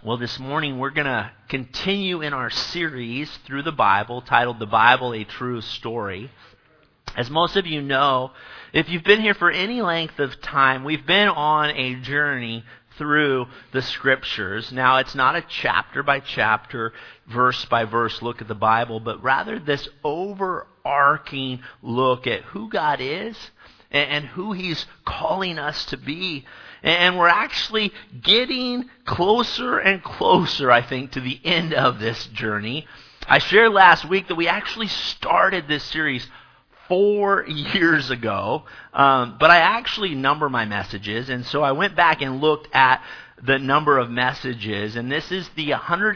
Well, this morning we're going to continue in our series through the Bible titled The Bible, A True Story. As most of you know, if you've been here for any length of time, we've been on a journey through the Scriptures. Now, it's not a chapter by chapter, verse by verse look at the Bible, but rather this overarching look at who God is and who He's calling us to be. And we're actually getting closer and closer, I think, to the end of this journey. I shared last week that we actually started this series 4 years ago, but I actually number my messages, and so I went back and looked at the number of messages, and this is the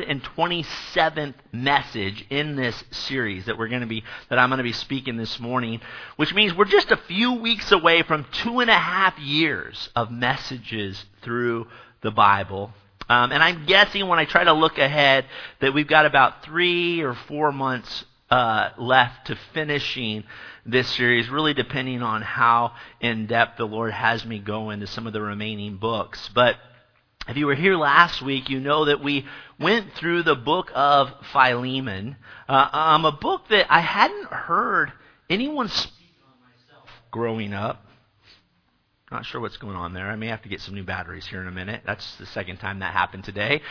127th message in this series that I'm going to be speaking this morning, which means we're just a few weeks away from 2.5 years of messages through the Bible. And I'm guessing when I try to look ahead that we've got about 3 or 4 months left to finishing this series, really depending on how in-depth the Lord has me go into some of the remaining books. But if you were here last week, you know that we went through the book of Philemon, a book that I hadn't heard anyone speak on myself growing up. Not sure what's going on there. I may have to get some new batteries here in a minute. That's the second time that happened today.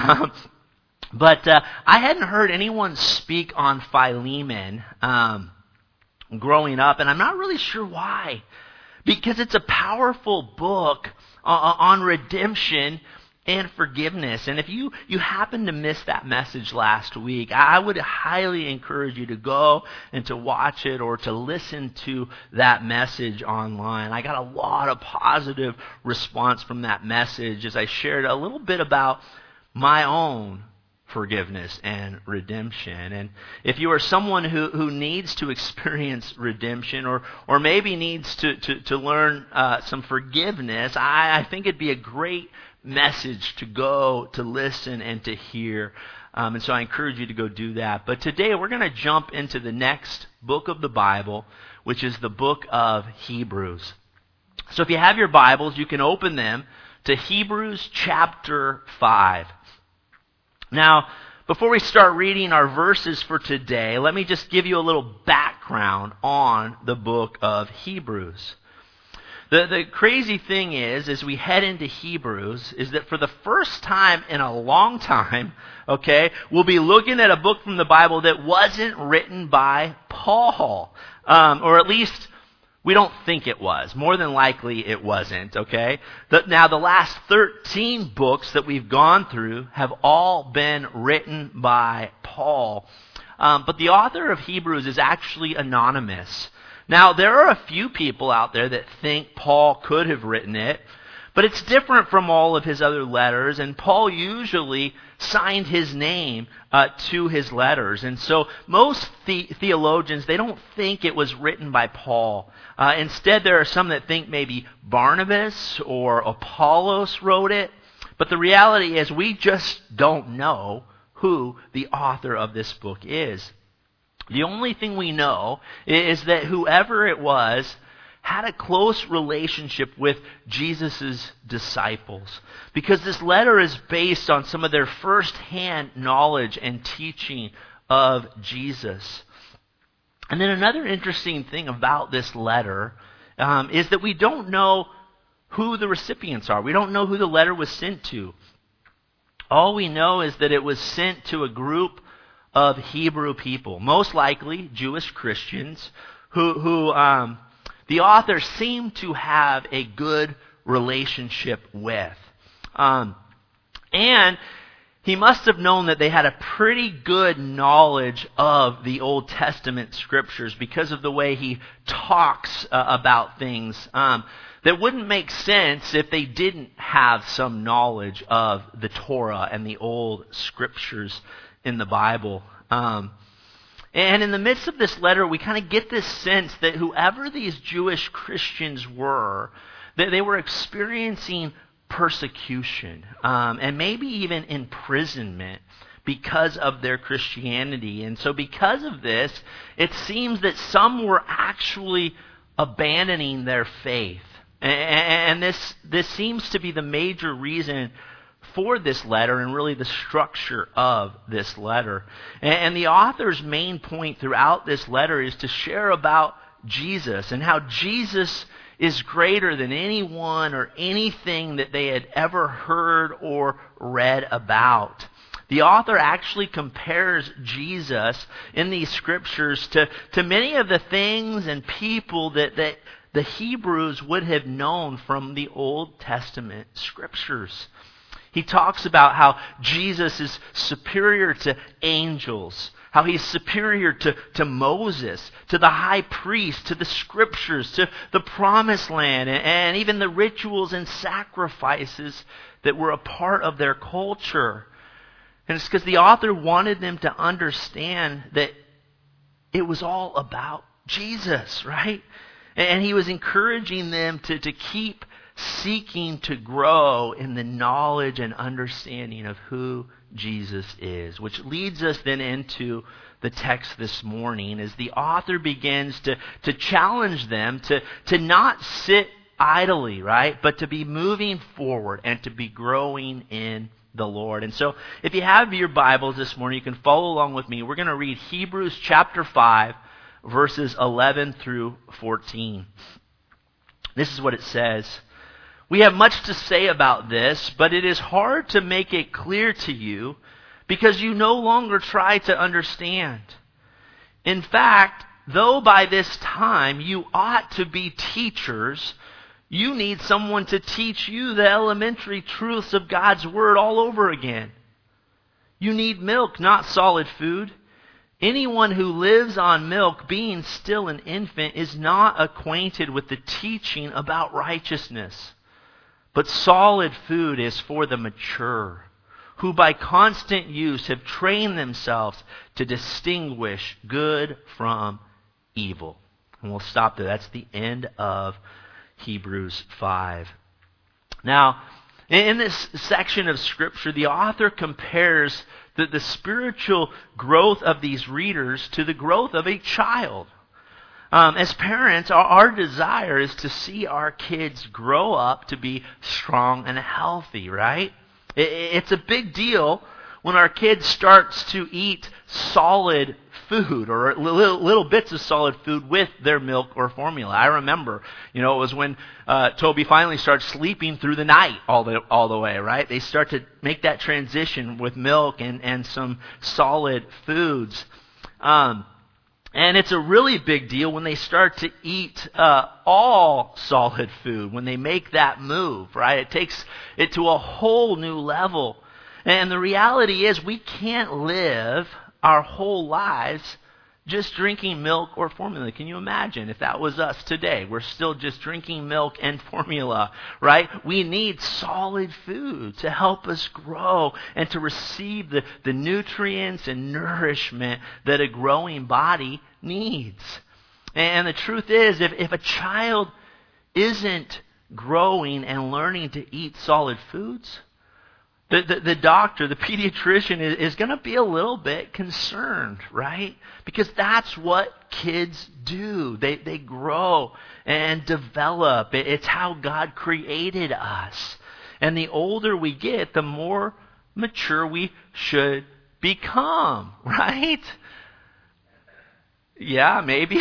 But I hadn't heard anyone speak on Philemon growing up, and I'm not really sure why. Because it's a powerful book on redemption and forgiveness. And if you happen to miss that message last week, I would highly encourage you to go and to watch it or to listen to that message online. I got a lot of positive response from that message as I shared a little bit about my own forgiveness and redemption. And if you are someone who needs to experience redemption or maybe needs to learn some forgiveness, I think it'd be a great message to go to listen and to hear. And so I encourage you to go do that. But today we're going to jump into the next book of the Bible, which is the book of Hebrews. So if you have your Bibles, you can open them to Hebrews chapter 5. Now, before we start reading our verses for today, let me just give you a little background on the book of Hebrews. The crazy thing is, as we head into Hebrews, is that for the first time in a long time, okay, we'll be looking at a book from the Bible that wasn't written by Paul, or at least we don't think it was. More than likely it wasn't, okay? Now, the last 13 books that we've gone through have all been written by Paul. But the author of Hebrews is actually anonymous. Now, there are a few people out there that think Paul could have written it, but it's different from all of his other letters, and Paul usually signed his name to his letters. And so most theologians, they don't think it was written by Paul. Instead, there are some that think maybe Barnabas or Apollos wrote it. But the reality is we just don't know who the author of this book is. The only thing we know is that whoever it was had a close relationship with Jesus' disciples, because this letter is based on some of their first-hand knowledge and teaching of Jesus. And then another interesting thing about this letter is that we don't know who the recipients are. We don't know who the letter was sent to. All we know is that it was sent to a group of Hebrew people, most likely Jewish Christians, who the author seemed to have a good relationship with. And he must have known that they had a pretty good knowledge of the Old Testament scriptures because of the way he talks about things that wouldn't make sense if they didn't have some knowledge of the Torah and the old scriptures in the Bible. And in the midst of this letter, we kind of get this sense that whoever these Jewish Christians were, that they were experiencing persecution and maybe even imprisonment because of their Christianity. And so because of this, it seems that some were actually abandoning their faith. And this seems to be the major reason for this letter and really the structure of this letter. And the author's main point throughout this letter is to share about Jesus and how Jesus is greater than anyone or anything that they had ever heard or read about. The author actually compares Jesus in these scriptures to many of the things and people that the Hebrews would have known from the Old Testament scriptures. He talks about how Jesus is superior to angels, how he's superior to Moses, to the high priest, to the scriptures, to the promised land, and even the rituals and sacrifices that were a part of their culture. And it's because the author wanted them to understand that it was all about Jesus, right? And he was encouraging them to keep seeking to grow in the knowledge and understanding of who Jesus is, which leads us then into the text this morning as the author begins to challenge them to not sit idly, right? But to be moving forward and to be growing in the Lord. And so if you have your Bibles this morning, you can follow along with me. We're going to read Hebrews chapter 5, verses 11 through 14. This is what it says. We have much to say about this, but it is hard to make it clear to you because you no longer try to understand. In fact, though by this time you ought to be teachers, you need someone to teach you the elementary truths of God's Word all over again. You need milk, not solid food. Anyone who lives on milk, being still an infant, is not acquainted with the teaching about righteousness. But solid food is for the mature, who by constant use have trained themselves to distinguish good from evil. And we'll stop there. That's the end of Hebrews 5. Now, in this section of Scripture, the author compares the spiritual growth of these readers to the growth of a child. As parents, our desire is to see our kids grow up to be strong and healthy, right? It's a big deal when our kid starts to eat solid food or little bits of solid food with their milk or formula. I remember, it was when Toby finally started sleeping through the night all the way, right? They start to make that transition with milk and some solid foods. And it's a really big deal when they start to eat all solid food, when they make that move, right? It takes it to a whole new level. And the reality is we can't live our whole lives just drinking milk or formula. Can you imagine if that was us today? We're still just drinking milk and formula, right? We need solid food to help us grow and to receive the nutrients and nourishment that a growing body needs. And the truth is, if a child isn't growing and learning to eat solid foods, the doctor, the pediatrician is going to be a little bit concerned, right? Because that's what kids do. They grow and develop. It's how God created us. And the older we get, the more mature we should become, right? Yeah, maybe.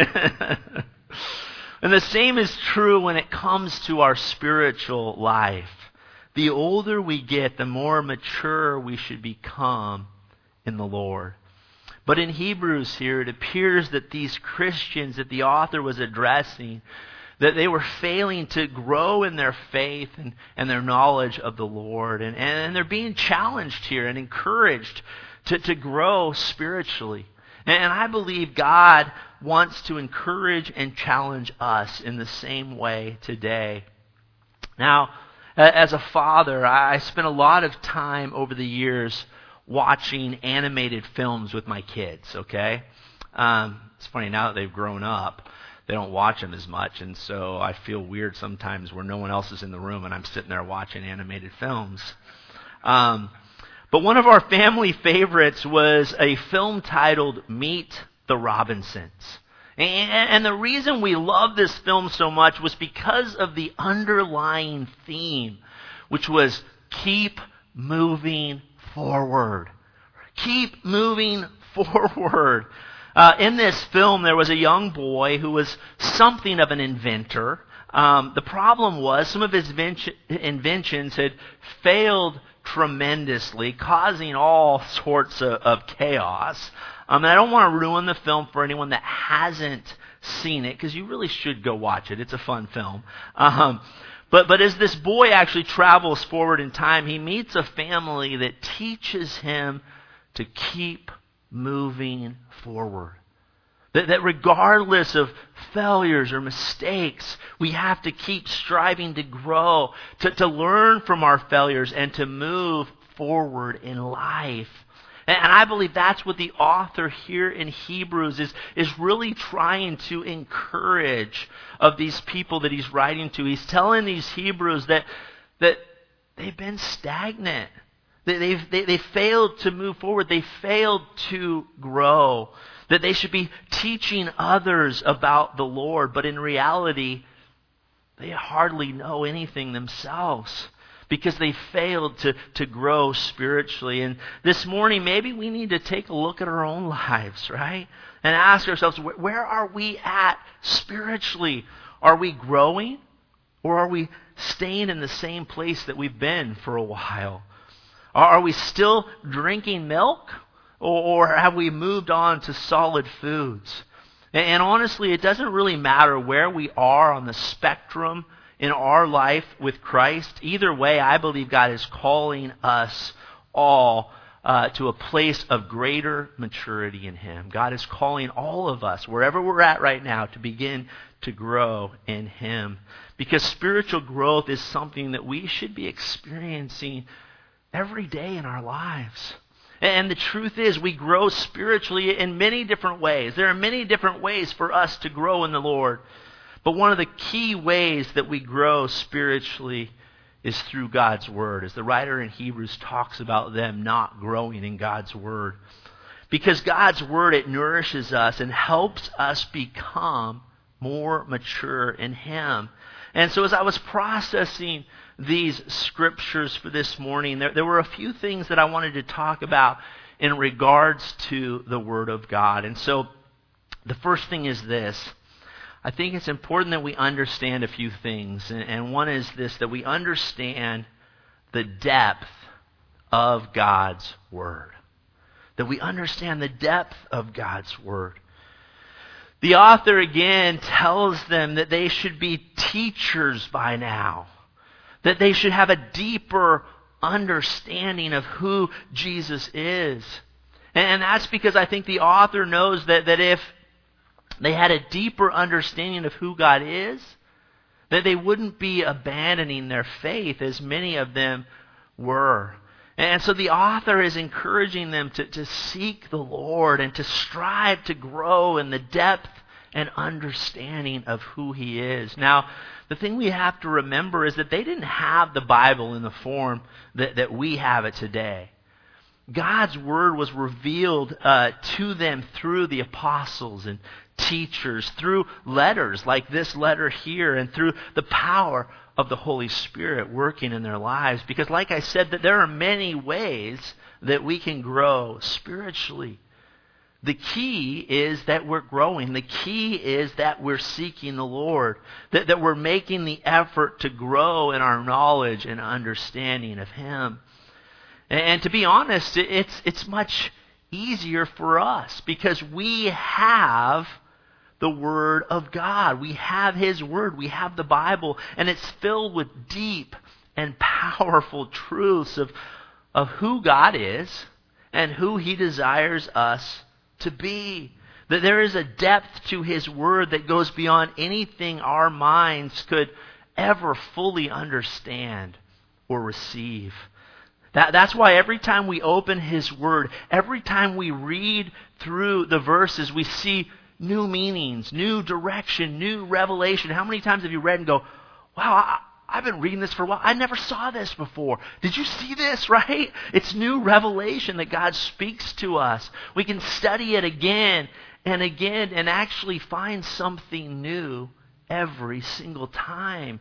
And the same is true when it comes to our spiritual life. The older we get, the more mature we should become in the Lord. But in Hebrews here, it appears that these Christians that the author was addressing, that they were failing to grow in their faith and their knowledge of the Lord. And they're being challenged here and encouraged to grow spiritually. And I believe God wants to encourage and challenge us in the same way today. Now, as a father, I spent a lot of time over the years watching animated films with my kids, okay? It's funny, now that they've grown up, they don't watch them as much, and so I feel weird sometimes where no one else is in the room and I'm sitting there watching animated films. But one of our family favorites was a film titled Meet the Robinsons. And the reason we love this film so much was because of the underlying theme, which was keep moving forward. Keep moving forward. In this film, there was a young boy who was something of an inventor. The problem was some of his inventions had failed tremendously, causing all sorts of chaos. And I don't want to ruin the film for anyone that hasn't seen it, because you really should go watch it. It's a fun film. But as this boy actually travels forward in time, he meets a family that teaches him to keep moving forward. That regardless of failures or mistakes, we have to keep striving to grow, to learn from our failures, and to move forward in life. And I believe that's what the author here in Hebrews is really trying to encourage of these people that he's writing to. He's telling these Hebrews that they've been stagnant. They failed to move forward. They failed to grow. That they should be teaching others about the Lord. But in reality, they hardly know anything themselves, because they failed to grow spiritually. And this morning, maybe we need to take a look at our own lives, right? And ask ourselves, where are we at spiritually? Are we growing? Or are we staying in the same place that we've been for a while? Are we still drinking milk? Or have we moved on to solid foods? And honestly, it doesn't really matter where we are on the spectrum in our life with Christ. Either way, I believe God is calling us all to a place of greater maturity in Him. God is calling all of us, wherever we're at right now, to begin to grow in Him. Because spiritual growth is something that we should be experiencing every day in our lives. And the truth is, we grow spiritually in many different ways. There are many different ways for us to grow in the Lord. But one of the key ways that we grow spiritually is through God's Word, as the writer in Hebrews talks about them not growing in God's Word. Because God's Word, it nourishes us and helps us become more mature in Him. And so as I was processing these scriptures for this morning, there were a few things that I wanted to talk about in regards to the Word of God. And so the first thing is this. I think it's important that we understand a few things. And one is this, that we understand the depth of God's Word. That we understand the depth of God's Word. The author again tells them that they should be teachers by now. That they should have a deeper understanding of who Jesus is. And that's because I think the author knows that if they had a deeper understanding of who God is, that they wouldn't be abandoning their faith as many of them were. And so the author is encouraging them to seek the Lord and to strive to grow in the depth and understanding of who He is. Now, the thing we have to remember is that they didn't have the Bible in the form that we have it today. God's Word was revealed to them through the apostles and teachers, through letters like this letter here, and through the power of the Holy Spirit working in their lives. Because like I said, that there are many ways that we can grow spiritually. The key is that we're growing. The key is that we're seeking the Lord. That we're making the effort to grow in our knowledge and understanding of Him. And to be honest, it's much easier for us because we have the Word of God. We have His Word. We have the Bible. And it's filled with deep and powerful truths of who God is and who He desires us to be. That there is a depth to His Word that goes beyond anything our minds could ever fully understand or receive. That's why every time we open His Word, every time we read through the verses, we see new meanings, new direction, new revelation. How many times have you read and go, wow, I've been reading this for a while. I never saw this before. Did you see this, right? It's new revelation that God speaks to us. We can study it again and again and actually find something new every single time.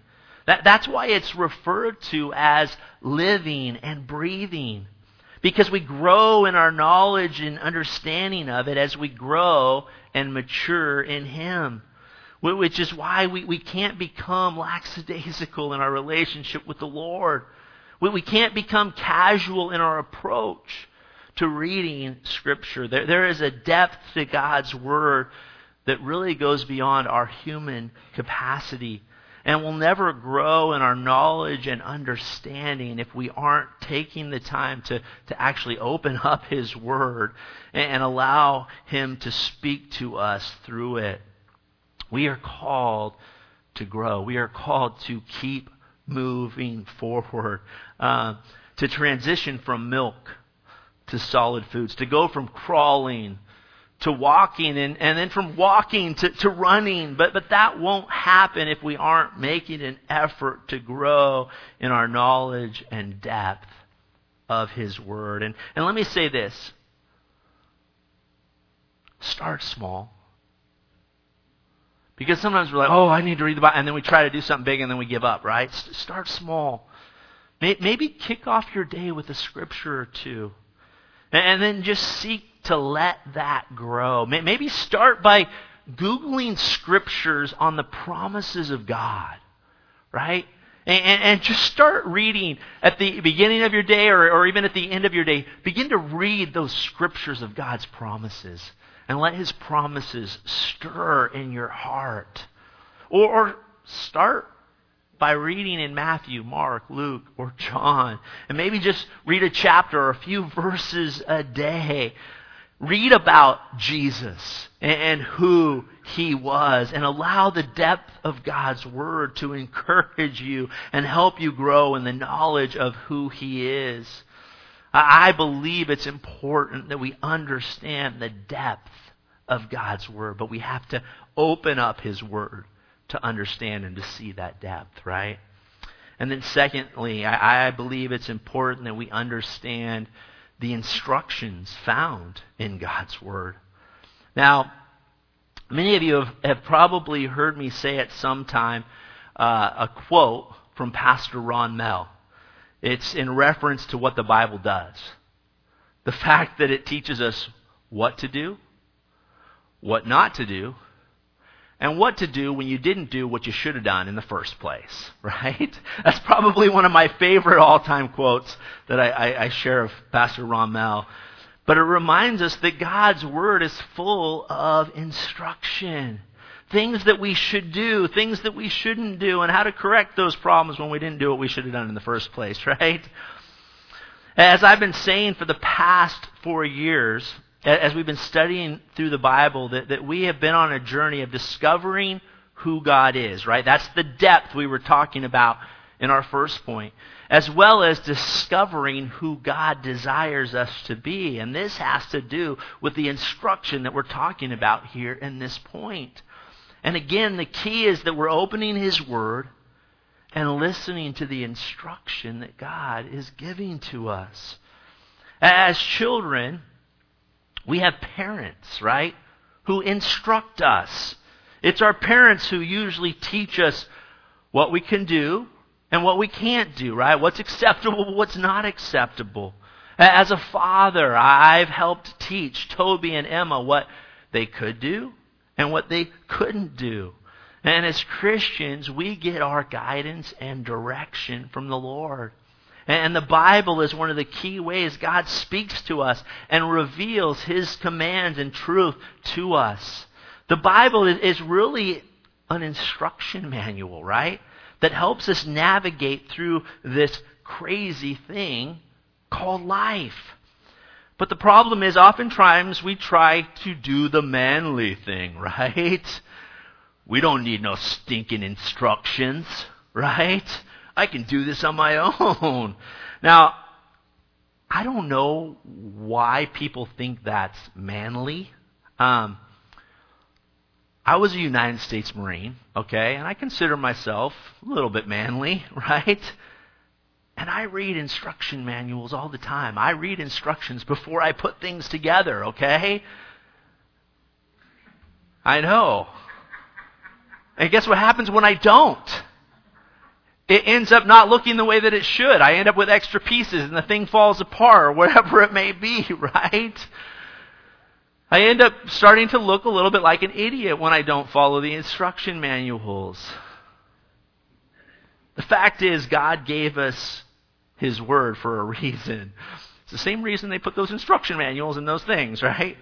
That's why it's referred to as living and breathing. Because we grow in our knowledge and understanding of it as we grow and mature in Him. Which is why we can't become lackadaisical in our relationship with the Lord. We can't become casual in our approach to reading Scripture. There is a depth to God's Word that really goes beyond our human capacity. And we'll never grow in our knowledge and understanding if we aren't taking the time to actually open up His Word and allow Him to speak to us through it. We are called to grow. We are called to keep moving forward, to transition from milk to solid foods, to go from crawling to walking, and then from walking to running. But that won't happen if we aren't making an effort to grow in our knowledge and depth of His Word. And let me say this. Start small. Because sometimes we're like, oh, I need to read the Bible, and then we try to do something big and then we give up, right? Start small. Maybe kick off your day with a scripture or two. And then just seek to let that grow. Maybe start by Googling scriptures on the promises of God, right? And just start reading at the beginning of your day or even at the end of your day. Begin to read those scriptures of God's promises and let His promises stir in your heart. Or start by reading in Matthew, Mark, Luke, or John. And maybe just read a chapter or a few verses a day. Read about Jesus and who He was, and allow the depth of God's Word to encourage you and help you grow in the knowledge of who He is. I believe it's important that we understand the depth of God's Word, but we have to open up His Word to understand and to see that depth, right? And then secondly, I believe it's important that we understand the instructions found in God's Word. Now, many of you have probably heard me say at some time a quote from Pastor Ron Mell. It's in reference to what the Bible does. The fact that it teaches us what to do, what not to do, and what to do when you didn't do what you should have done in the first place, right? That's probably one of my favorite all-time quotes that I share of Pastor Ron Mell. But it reminds us that God's Word is full of instruction. Things that we should do, things that we shouldn't do, and how to correct those problems when we didn't do what we should have done in the first place, right? As I've been saying for the past 4 years, as we've been studying through the Bible, that we have been on a journey of discovering who God is, right? That's the depth we were talking about in our first point, as well as discovering who God desires us to be. And this has to do with the instruction that we're talking about here in this point. And again, the key is that we're opening His Word and listening to the instruction that God is giving to us. As children, we have parents, right, who instruct us. It's our parents who usually teach us what we can do and what we can't do, right? What's acceptable, what's not acceptable. As a father, I've helped teach Toby and Emma what they could do and what they couldn't do. And as Christians, we get our guidance and direction from the Lord. And the Bible is one of the key ways God speaks to us and reveals His commands and truth to us. The Bible is really an instruction manual, right? That helps us navigate through this crazy thing called life. But the problem is oftentimes we try to do the manly thing, right? We don't need no stinking instructions, right? I can do this on my own. Now, I don't know why people think that's manly. I was a United States Marine, okay, and I consider myself a little bit manly, right? And I read instruction manuals all the time. I read instructions before I put things together, okay? I know. And guess what happens when I don't? it ends up not looking the way that it should. I end up with extra pieces and the thing falls apart or whatever it may be, right? I end up starting to look a little bit like an idiot when I don't follow the instruction manuals. The fact is, God gave us His Word for a reason. It's the same reason they put those instruction manuals in those things, right?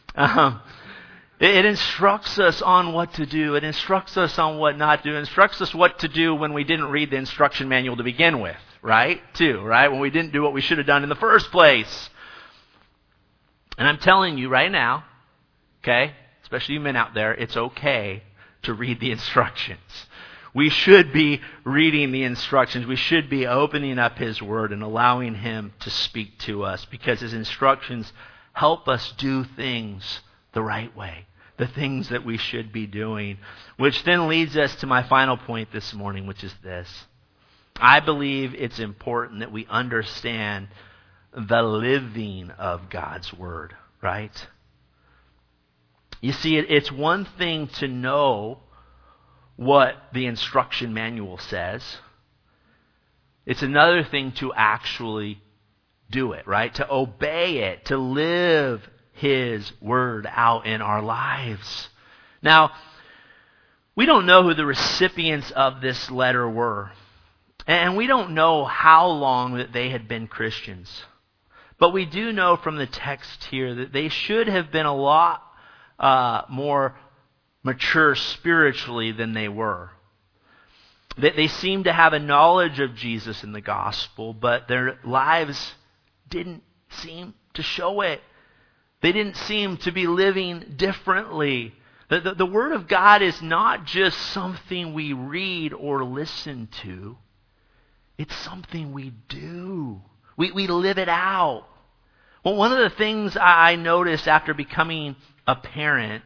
It instructs us on what to do. It instructs us on what not to do. It instructs us what to do when we didn't read the instruction manual to begin with, right? When we didn't do what we should have done in the first place. And I'm telling you right now, okay, especially you men out there, it's okay to read the instructions. We should be reading the instructions. We should be opening up His Word and allowing Him to speak to us because His instructions help us do things the right way, the things that we should be doing, which then leads us to my final point this morning, which is this. I believe it's important that we understand the living of God's Word, right? You see, it's one thing to know what the instruction manual says. It's another thing to actually do it, right? To obey it, to live His Word out in our lives. Now, we don't know who the recipients of this letter were. And we don't know how long that they had been Christians. But we do know from the text here that they should have been a lot more mature spiritually than they were. They seemed to have a knowledge of Jesus and the gospel, but their lives didn't seem to show it. They didn't seem to be living differently. The Word of God is not just something we read or listen to. It's something we do. We live it out. Well, one of the things I noticed after becoming a parent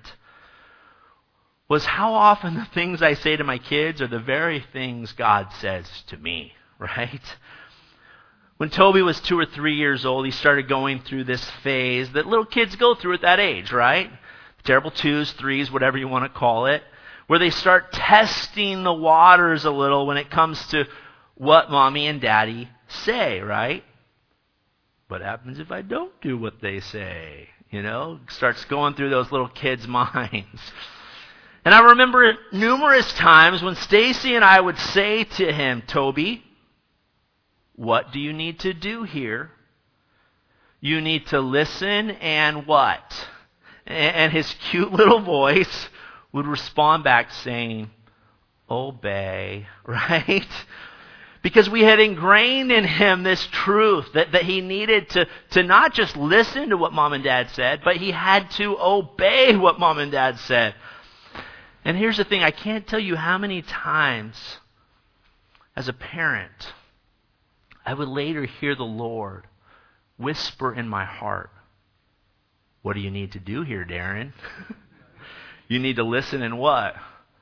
was how often the things I say to my kids are the very things God says to me, right? When Toby was 2 or 3 years old, he started going through this phase that little kids go through at that age, right? Terrible 2s, 3s, whatever you want to call it, where they start testing the waters a little when it comes to what mommy and daddy say, right? What happens if I don't do what they say? Starts going through those little kids' minds. And I remember numerous times when Stacy and I would say to him, Toby, what do you need to do here? You need to listen and what? And his cute little voice would respond back saying, obey, right? Because we had ingrained in him this truth that he needed to not just listen to what mom and dad said, but he had to obey what mom and dad said. And here's the thing, I can't tell you how many times as a parent I would later hear the Lord whisper in my heart, what do you need to do here, Darren? You need to listen and what?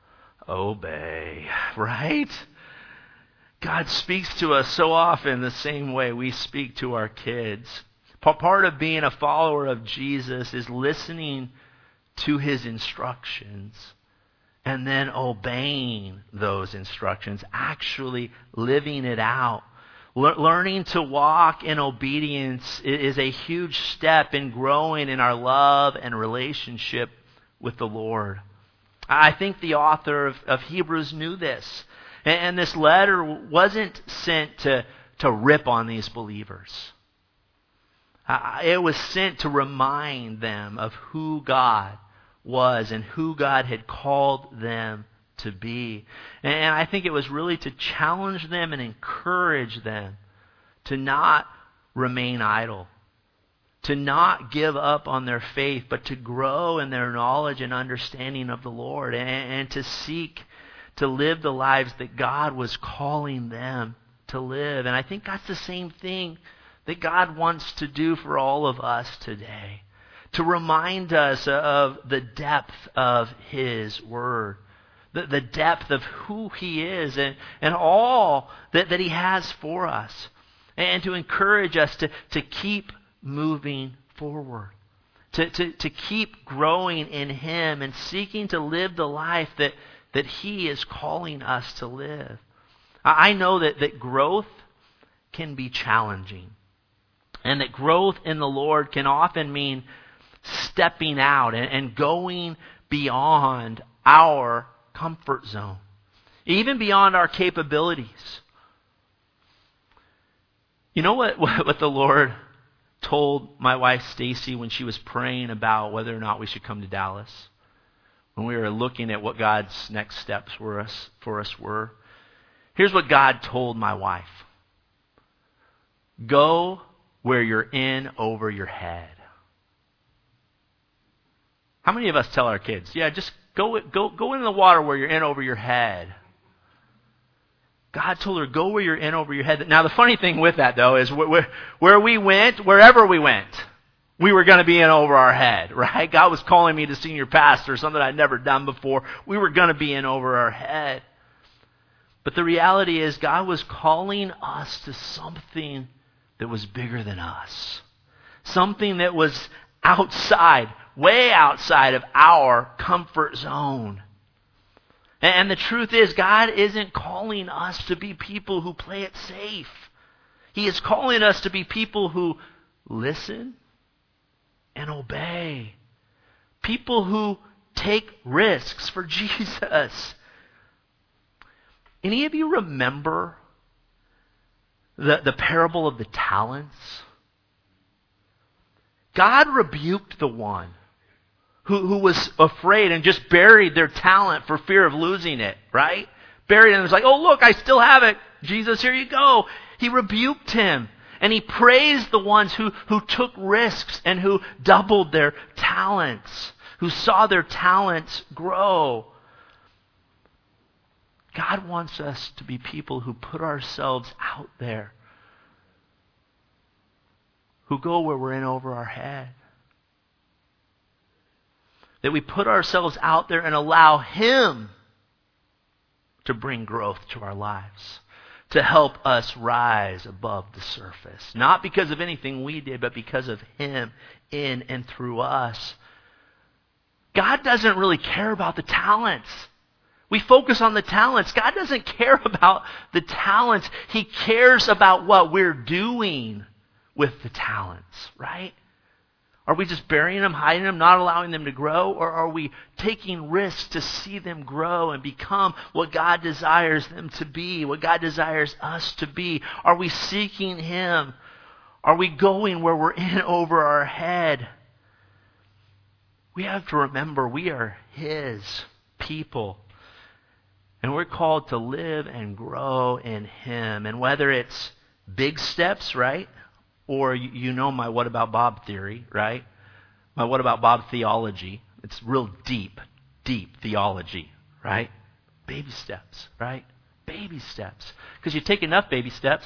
Obey, right? God speaks to us so often the same way we speak to our kids. Part of being a follower of Jesus is listening to His instructions and then obeying those instructions, actually living it out. Learning to walk in obedience is a huge step in growing in our love and relationship with the Lord. I think the author of Hebrews knew this. And this letter wasn't sent to rip on these believers. It was sent to remind them of who God was and who God had called them to be. And I think it was really to challenge them and encourage them to not remain idle, to not give up on their faith, but to grow in their knowledge and understanding of the Lord and to seek to live the lives that God was calling them to live. And I think that's the same thing that God wants to do for all of us today, to remind us of the depth of His Word, the depth of who He is and all that He has for us, and to encourage us to keep moving forward, to keep growing in Him and seeking to live the life that He is calling us to live. I know that growth can be challenging. And that growth in the Lord can often mean stepping out and going beyond our comfort zone, even beyond our capabilities. You know what the Lord told my wife Stacy when she was praying about whether or not we should come to Dallas? When we were looking at what God's next steps for us were. Here's what God told my wife. Go where you're in over your head. How many of us tell our kids, yeah, just go into the water where you're in over your head? God told her, go where you're in over your head. Now, the funny thing with that, though, is where we went, wherever we went, we were going to be in over our head, right? God was calling me to senior pastor, something I'd never done before. We were going to be in over our head. But the reality is God was calling us to something that was bigger than us. Something that was outside, way outside of our comfort zone. And the truth is, God isn't calling us to be people who play it safe. He is calling us to be people who listen and obey. People who take risks for Jesus. Any of you remember the parable of the talents? God rebuked the one who was afraid and just buried their talent for fear of losing it, right? Buried it and was like, oh, look, I still have it. Jesus, here you go. He rebuked him. And he praised the ones who took risks and who doubled their talents, who saw their talents grow. God wants us to be people who put ourselves out there, who go where we're in over our head. That we put ourselves out there and allow Him to bring growth to our lives, to help us rise above the surface. Not because of anything we did, but because of Him in and through us. God doesn't really care about the talents. We focus on the talents. God doesn't care about the talents. He cares about what we're doing with the talents, right? Are we just burying them, hiding them, not allowing them to grow? Or are we taking risks to see them grow and become what God desires them to be, what God desires us to be? Are we seeking Him? Are we going where we're in over our head? We have to remember we are His people. And we're called to live and grow in Him. And whether it's big steps, right? Or you know my what about Bob theory, right? My what about Bob theology. It's real deep theology, right? Baby steps, right? Baby steps. Because you take enough baby steps,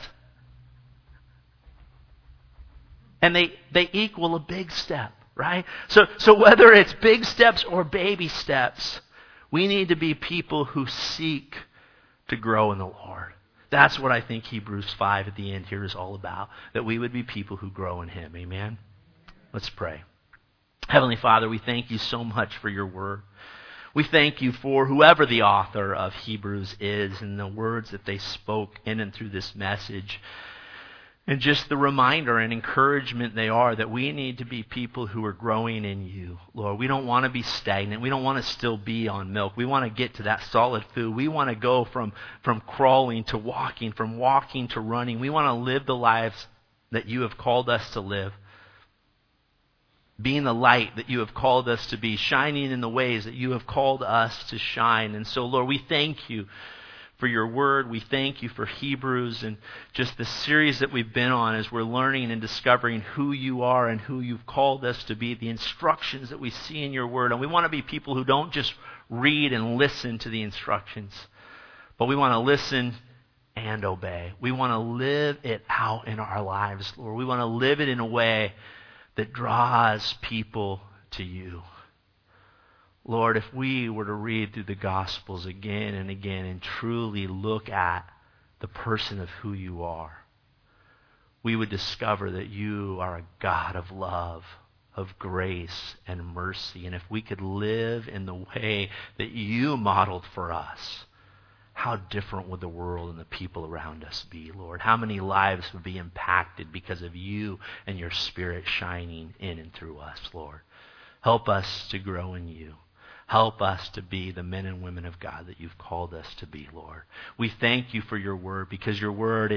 and they equal a big step, right? So whether it's big steps or baby steps, we need to be people who seek to grow in the Lord. That's what I think Hebrews 5 at the end here is all about. That we would be people who grow in Him. Amen? Let's pray. Heavenly Father, we thank You so much for Your word. We thank You for whoever the author of Hebrews is and the words that they spoke in and through this message. And just the reminder and encouragement they are that we need to be people who are growing in You, Lord. We don't want to be stagnant. We don't want to still be on milk. We want to get to that solid food. We want to go from crawling to walking, from walking to running. We want to live the lives that You have called us to live. Being the light that You have called us to be, shining in the ways that You have called us to shine. And so, Lord, we thank You for Your word. We thank You for Hebrews and just the series that we've been on as we're learning and discovering who You are and who You've called us to be, the instructions that we see in Your word. And we want to be people who don't just read and listen to the instructions, but we want to listen and obey. We want to live it out in our lives, Lord. We want to live it in a way that draws people to You. Lord, if we were to read through the Gospels again and again and truly look at the person of who You are, we would discover that You are a God of love, of grace and mercy. And if we could live in the way that You modeled for us, how different would the world and the people around us be, Lord? How many lives would be impacted because of you and your Spirit shining in and through us, Lord? Help us to grow in you. Help us to be the men and women of God that you've called us to be, Lord. We thank you for your word, because your word,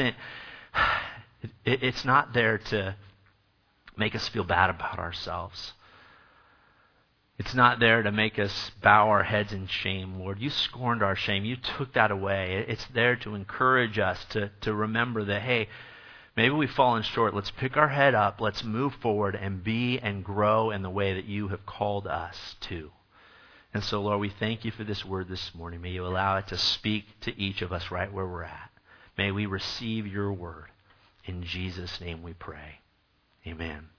it's not there to make us feel bad about ourselves. It's not there to make us bow our heads in shame, Lord. You scorned our shame. You took that away. It's there to encourage us to remember that, hey, maybe we've fallen short. Let's pick our head up. Let's move forward and be and grow in the way that you have called us to. And so, Lord, we thank you for this word this morning. May you allow it to speak to each of us right where we're at. May we receive your word. In Jesus' name we pray. Amen.